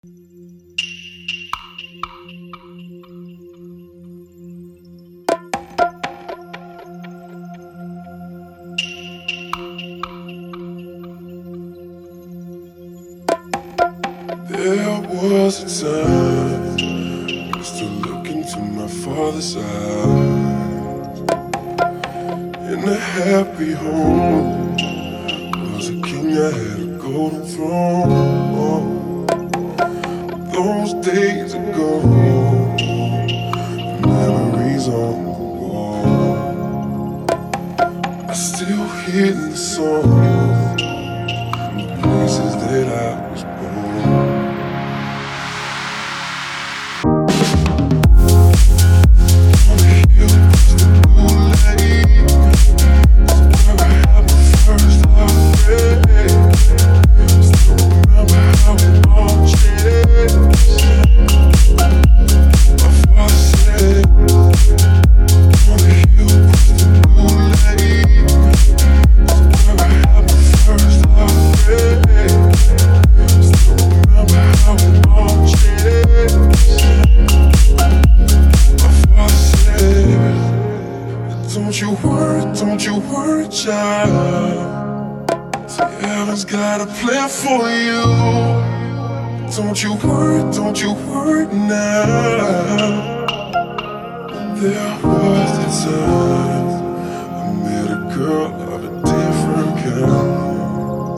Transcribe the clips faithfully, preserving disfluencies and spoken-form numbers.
There was a time I used to look into my father's eyes. In a happy home was a king that had a golden throne. Those days ago, memories on the wall. I still hear the songs from the places that I was born. Don't you worry, don't you worry, child. See, heaven's got a plan for you. Don't you worry, don't you worry now. There was a time I met a girl of a different kind.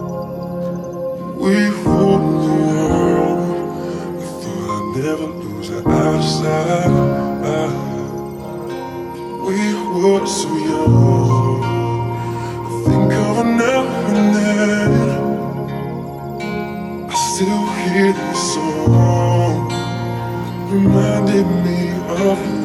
We ruled the world. I thought I'd never lose her outside. We were so young. I think of her now and then. I still hear this song, reminding me of